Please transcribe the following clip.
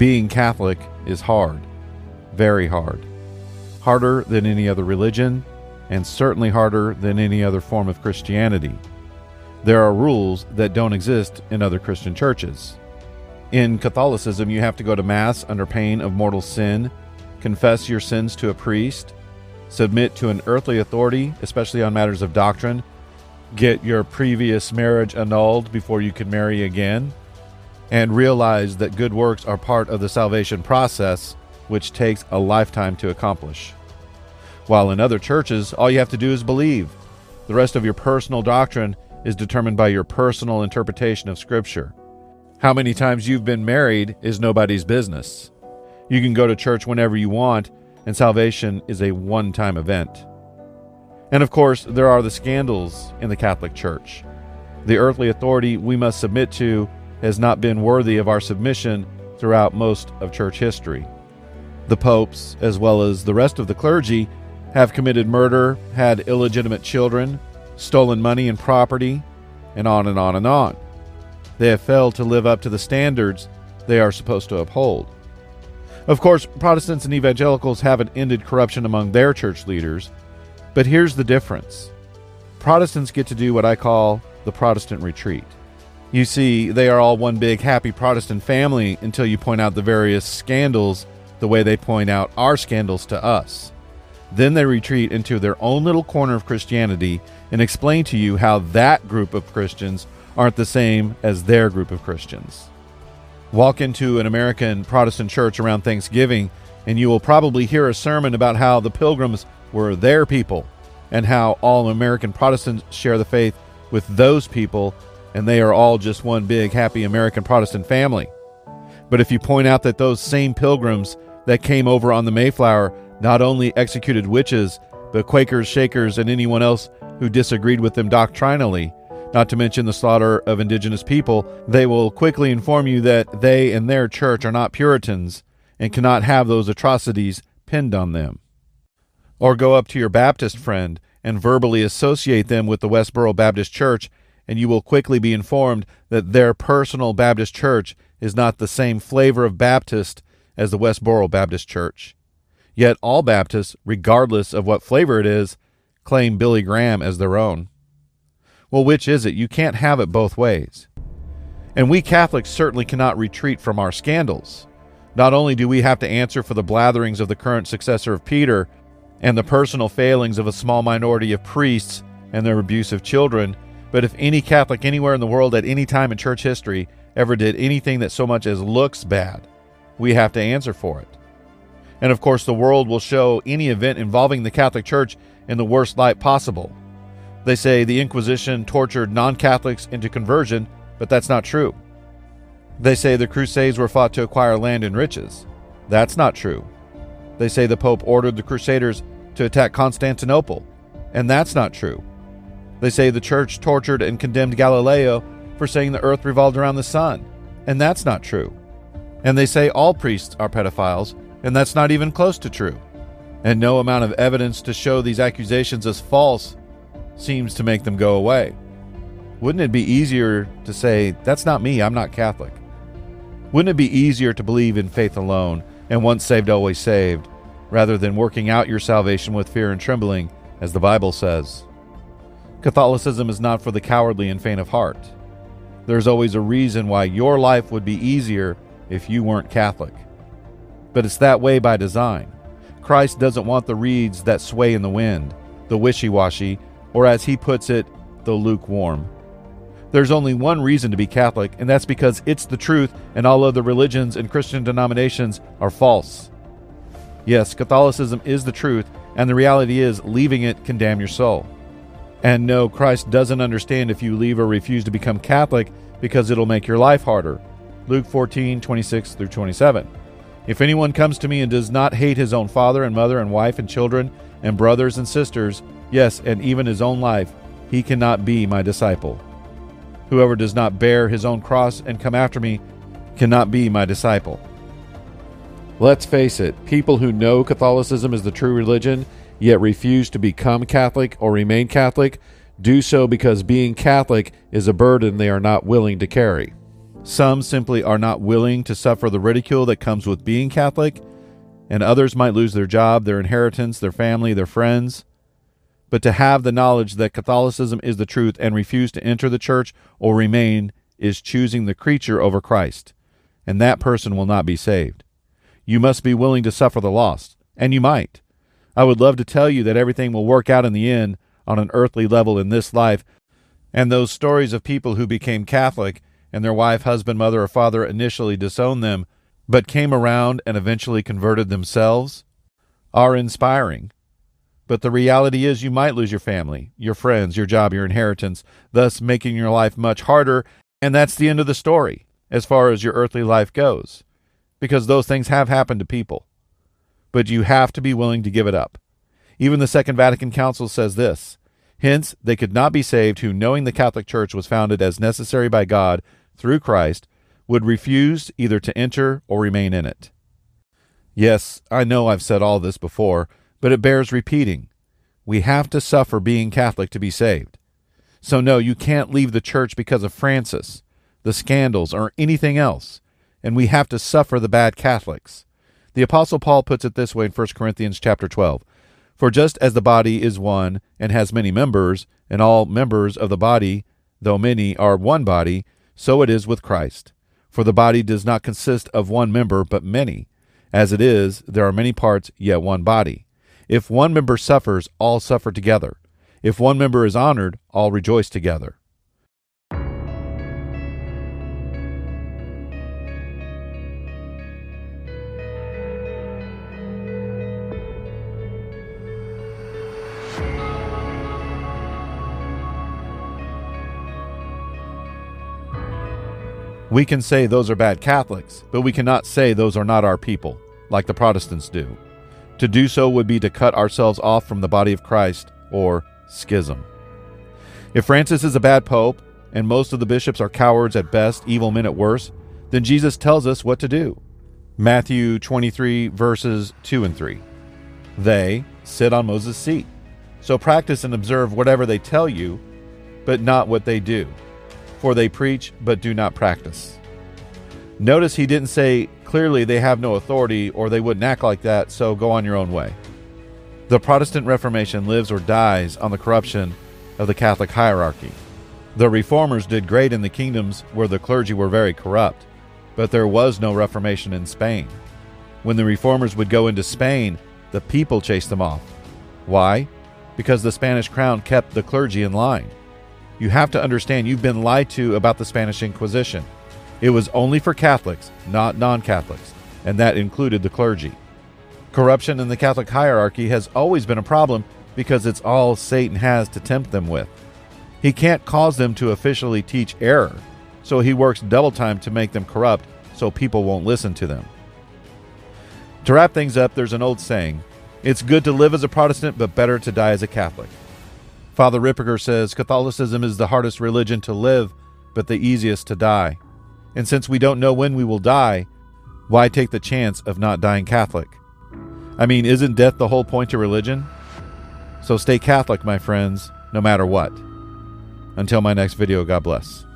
being Catholic is hard, very hard. Harder than any other religion, and certainly harder than any other form of Christianity. There are rules that don't exist in other Christian churches. In Catholicism, you have to go to Mass under pain of mortal sin, confess your sins to a priest, submit to an earthly authority, especially on matters of doctrine, get your previous marriage annulled before you can marry again, and realize that good works are part of the salvation process, which takes a lifetime to accomplish. While in other churches, all you have to do is believe. The rest of your personal doctrine is determined by your personal interpretation of Scripture. How many times you've been married is nobody's business. You can go to church whenever you want, and salvation is a one-time event. And of course, there are the scandals in the Catholic Church. The earthly authority we must submit to has not been worthy of our submission throughout most of church history. The popes, as well as the rest of the clergy, have committed murder, had illegitimate children, stolen money and property, and on and on and on. They have failed to live up to the standards they are supposed to uphold. Of course, Protestants and evangelicals haven't ended corruption among their church leaders, but here's the difference. Protestants get to do what I call the Protestant retreat. You see, they are all one big happy Protestant family until you point out the various scandals the way they point out our scandals to us. Then they retreat into their own little corner of Christianity and explain to you how that group of Christians aren't the same as their group of Christians. Walk into an American Protestant church around Thanksgiving, and you will probably hear a sermon about how the Pilgrims were their people, and how all American Protestants share the faith with those people, and they are all just one big happy American Protestant family. But if you point out that those same Pilgrims that came over on the Mayflower not only executed witches, but Quakers, Shakers, and anyone else who disagreed with them doctrinally, not to mention the slaughter of indigenous people, they will quickly inform you that they and their church are not Puritans and cannot have those atrocities pinned on them. Or go up to your Baptist friend and verbally associate them with the Westboro Baptist Church, and you will quickly be informed that their personal Baptist church is not the same flavor of Baptist as the Westboro Baptist Church. Yet all Baptists, regardless of what flavor it is, claim Billy Graham as their own. Well, which is it? You can't have it both ways. And we Catholics certainly cannot retreat from our scandals. Not only do we have to answer for the blatherings of the current successor of Peter and the personal failings of a small minority of priests and their abuse of children, but if any Catholic anywhere in the world at any time in church history ever did anything that so much as looks bad, we have to answer for it. And of course, the world will show any event involving the Catholic Church in the worst light possible. They say the Inquisition tortured non-Catholics into conversion, but that's not true. They say the Crusades were fought to acquire land and riches. That's not true. They say the Pope ordered the Crusaders to attack Constantinople, and that's not true. They say the Church tortured and condemned Galileo for saying the earth revolved around the sun, and that's not true. And they say all priests are pedophiles, and that's not even close to true. And no amount of evidence to show these accusations as false seems to make them go away. Wouldn't it be easier to say, that's not me, I'm not Catholic? Wouldn't it be easier to believe in faith alone, and once saved, always saved, rather than working out your salvation with fear and trembling, as the Bible says? Catholicism is not for the cowardly and faint of heart. There's always a reason why your life would be easier if you weren't Catholic. But it's that way by design. Christ doesn't want the reeds that sway in the wind, the wishy-washy, or as he puts it, the lukewarm. There's only one reason to be Catholic, and that's because it's the truth and all other religions and Christian denominations are false. Yes, Catholicism is the truth, and the reality is leaving it can damn your soul. And no, Christ doesn't understand if you leave or refuse to become Catholic because it'll make your life harder. Luke 14:26-27. If anyone comes to me and does not hate his own father and mother and wife and children and brothers and sisters, yes, and even his own life, he cannot be my disciple. Whoever does not bear his own cross and come after me cannot be my disciple. Let's face it, people who know Catholicism is the true religion, yet refuse to become Catholic or remain Catholic, do so because being Catholic is a burden they are not willing to carry. Some simply are not willing to suffer the ridicule that comes with being Catholic, and others might lose their job, their inheritance, their family, their friends. But to have the knowledge that Catholicism is the truth and refuse to enter the church or remain is choosing the creature over Christ, and that person will not be saved. You must be willing to suffer the loss, and you might. I would love to tell you that everything will work out in the end on an earthly level in this life, and those stories of people who became Catholic and their wife, husband, mother, or father initially disowned them, but came around and eventually converted themselves, are inspiring. But the reality is you might lose your family, your friends, your job, your inheritance, thus making your life much harder, and that's the end of the story as far as your earthly life goes, because those things have happened to people. But you have to be willing to give it up. Even the Second Vatican Council says this: hence, they could not be saved who, knowing the Catholic Church was founded as necessary by God through Christ, would refuse either to enter or remain in it. Yes, I know I've said all this before, but it bears repeating. We have to suffer being Catholic to be saved. So no, you can't leave the church because of Francis, the scandals, or anything else, and we have to suffer the bad Catholics. The Apostle Paul puts it this way in 1 Corinthians chapter 12. For just as the body is one and has many members, and all members of the body, though many, are one body, so it is with Christ. For the body does not consist of one member, but many. As it is, there are many parts, yet one body. If one member suffers, all suffer together. If one member is honored, all rejoice together. We can say those are bad Catholics, but we cannot say those are not our people, like the Protestants do. To do so would be to cut ourselves off from the body of Christ, or schism. If Francis is a bad pope, and most of the bishops are cowards at best, evil men at worst, then Jesus tells us what to do. Matthew 23, verses 2 and 3. They sit on Moses' seat. So practice and observe whatever they tell you, but not what they do. For they preach, but do not practice. Notice he didn't say clearly they have no authority or they wouldn't act like that, so go on your own way. The Protestant Reformation lives or dies on the corruption of the Catholic hierarchy. The Reformers did great in the kingdoms where the clergy were very corrupt, but there was no Reformation in Spain. When the Reformers would go into Spain, the people chased them off. Why? Because the Spanish crown kept the clergy in line. You have to understand you've been lied to about the Spanish Inquisition. It was only for Catholics, not non-Catholics, and that included the clergy. Corruption in the Catholic hierarchy has always been a problem because it's all Satan has to tempt them with. He can't cause them to officially teach error, so he works double time to make them corrupt so people won't listen to them. To wrap things up, there's an old saying, it's good to live as a Protestant, but better to die as a Catholic. Father Ripperger says Catholicism is the hardest religion to live, but the easiest to die. And since we don't know when we will die, why take the chance of not dying Catholic? I mean, isn't death the whole point of religion? So stay Catholic, my friends, no matter what. Until my next video, God bless.